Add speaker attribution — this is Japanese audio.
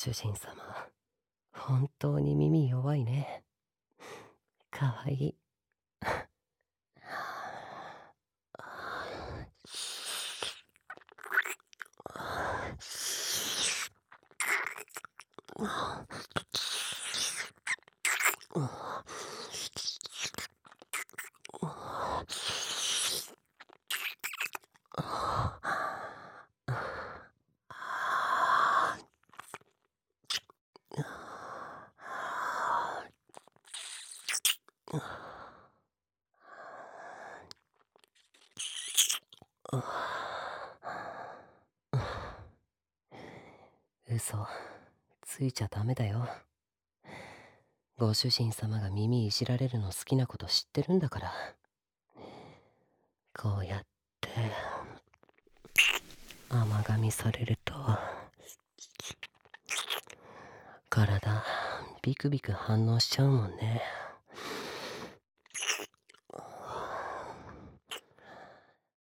Speaker 1: 主人様、本当に耳弱いね。かわいい。嘘ついちゃダメだよ。ご主人様が耳いじられるの好きなこと知ってるんだから。こうやって甘噛みされると体ビクビク反応しちゃうもんね。